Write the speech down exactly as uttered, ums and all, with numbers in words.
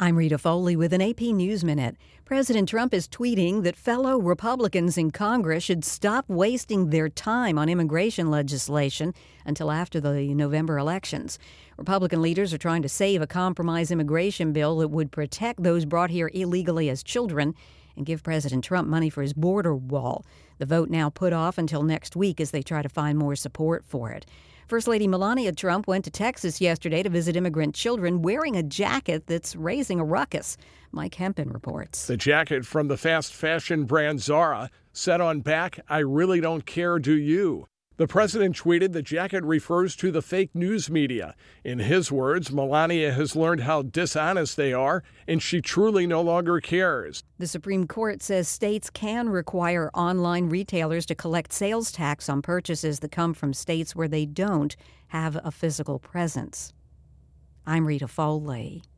I'm Rita Foley with an A P News Minute. President Trump is tweeting that fellow Republicans in Congress should stop wasting their time on immigration legislation until after the November elections. Republican leaders are trying to save a compromise immigration bill that would protect those brought here illegally as children and give President Trump money for his border wall. The vote now put off until next week as they try to find more support for it. First Lady Melania Trump went to Texas yesterday to visit immigrant children wearing a jacket that's raising a ruckus. Mike Hempen reports. The jacket from the fast fashion brand Zara said on back, "I really don't care, do you?" The president tweeted the jacket refers to the fake news media. In his words, Melania has learned how dishonest they are, and she truly no longer cares. The Supreme Court says states can require online retailers to collect sales tax on purchases that come from states where they don't have a physical presence. I'm Rita Foley.